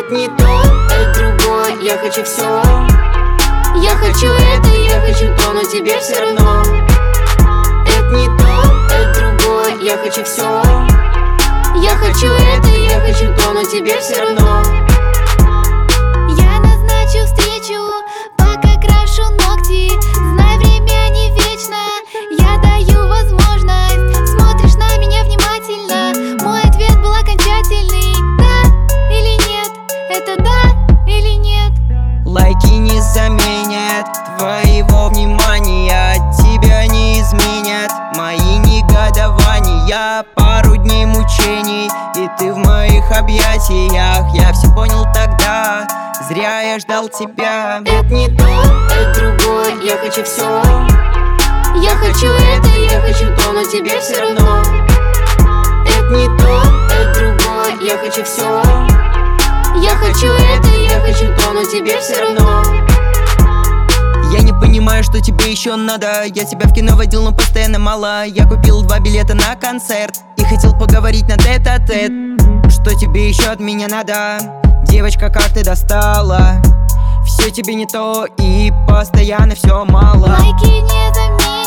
Это не то, это другое, я хочу все. Я хочу это, я хочу то, но тебе все равно. Это не то, это другое, я хочу все. Я хочу это, я хочу то, но тебе все равно. Я назначу встречу, пока крашу ногти. Знай, время не вечно, я даю возможность. Смотришь на меня внимательно, мой ответ был окончательный. Да или нет, это да или нет. Лайки не заменят твоего внимания, тебя не изменят мои негодования. Пару дней мучений, и ты в моих объятиях. Я все понял тогда, зря я ждал тебя. Это не то, это другое, я хочу все. Я хочу это, я хочу то, но тебе все равно. Это не то, это другое, я хочу все. Я хочу это, я хочу то, но тебе все равно. Я не понимаю, что тебе еще надо. Я тебя в кино водил, но постоянно мало. Я купил 2 билета на концерт и хотел поговорить на тет-а-тет. Что тебе еще от меня надо? Девочка, как ты достала? Все тебе не то и постоянно все мало. Лайки не заменят